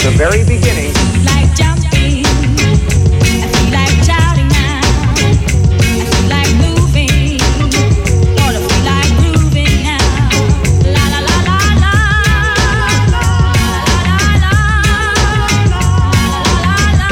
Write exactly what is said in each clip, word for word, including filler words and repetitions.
the very beginning. Like jumping, I feel like shouting now. I feel like moving, wanna feel like grooving now. La la la la la, la la la la, la la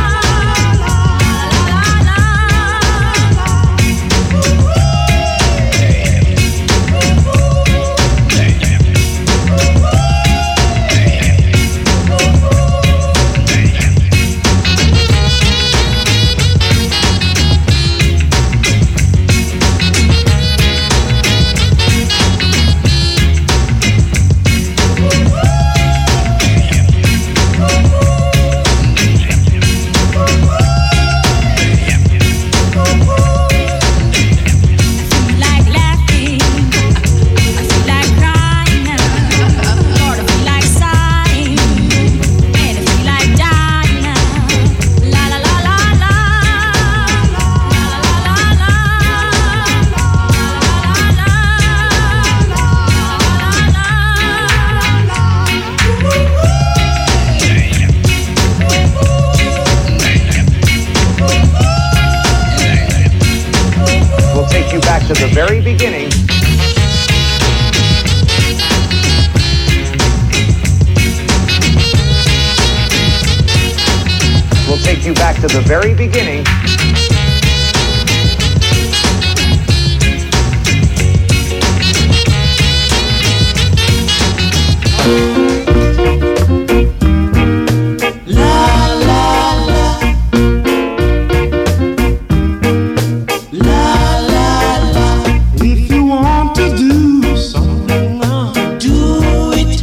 To the very beginning. We'll take you back to the very beginning.